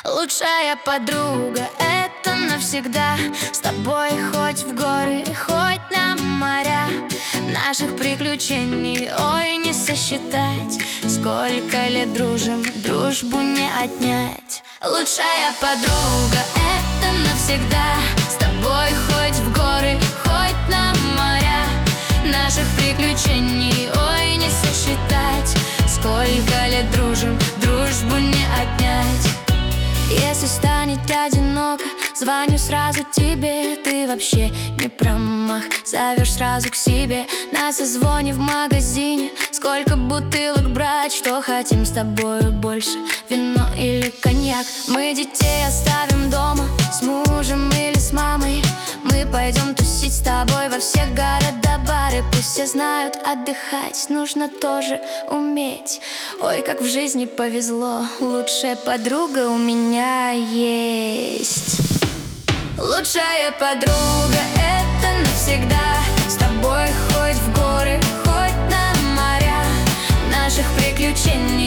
Лучшая подруга — это навсегда. С тобой хоть в горы, хоть на моря. Наших приключений, ой, не сосчитать. Сколько лет дружим, дружбу не отнять. Лучшая подруга — это навсегда. С тобой хоть в горы, хоть на моря. Наших приключений, ой, не сосчитать. Сколько лет дружим, дружбу не отнять. Если станет одиноко, звоню сразу тебе. Ты вообще не промах, зовешь сразу к себе. На созвоне в магазине. Сколько бутылок брать, что хотим с тобою больше? Вино или коньяк? Мы детей оставим дома, с мужем или с мамой. Мы пойдем тусить с тобой во все города, бары. Пусть все знают, отдыхать нужно тоже уметь. Ой, как в жизни повезло, лучшая подруга у меня есть. Лучшая подруга — это навсегда. С тобой хоть в горы, хоть на моря. Наших приключений,